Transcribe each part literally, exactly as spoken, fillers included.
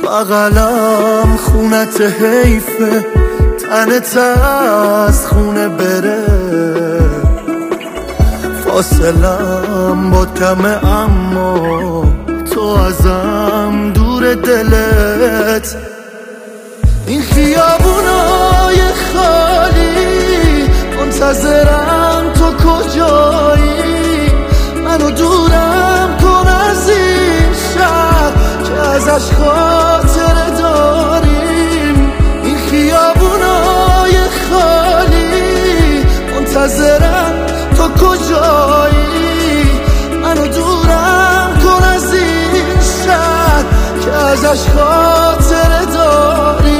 بغلم خونت حیفه، تنت از خونه بره، فاصلم باد کمه اما تو ازم دور دلت. این خیابونای خالی منتظرم تو کجایی، منو دورم کن از این شهر که ازش خاطره داریم. این خیابونای خالی منتظرم تو کجایی، منو دورم کن از این شهر که ازش خاطره داریم.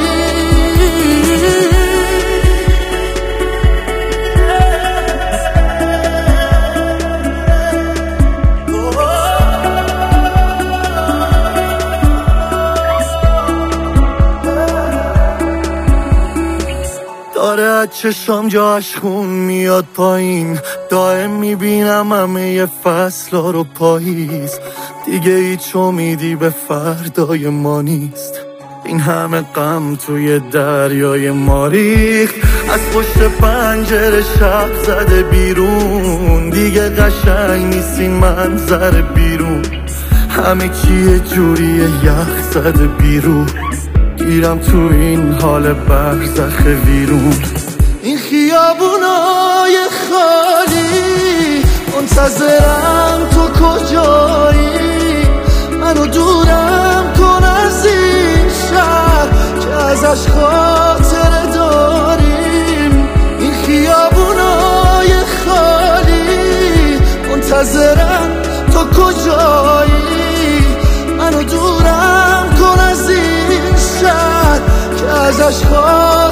داره از چشام جاش خون میاد پایین، دائم میبینم همه فصلا رو پاییز، دیگه هیچ امیدی به فردای ما نیست. این همه غم توی دریای ما ریخت، از پشت پنجره شب زده بیرون، دیگه قشنگ نیست این منظر بیرون، همه چیه جوریه یخ زده بیرون، گیرم تو این حال برزخ ویرون. این خیابونای خالی منتظرم تو کجایی، منو دورم کن از این شهر که ازش خاطره داریم. این خیابونای خالی منتظرم تو کجایی، منو دورم کن از این شهر که ازش خاطره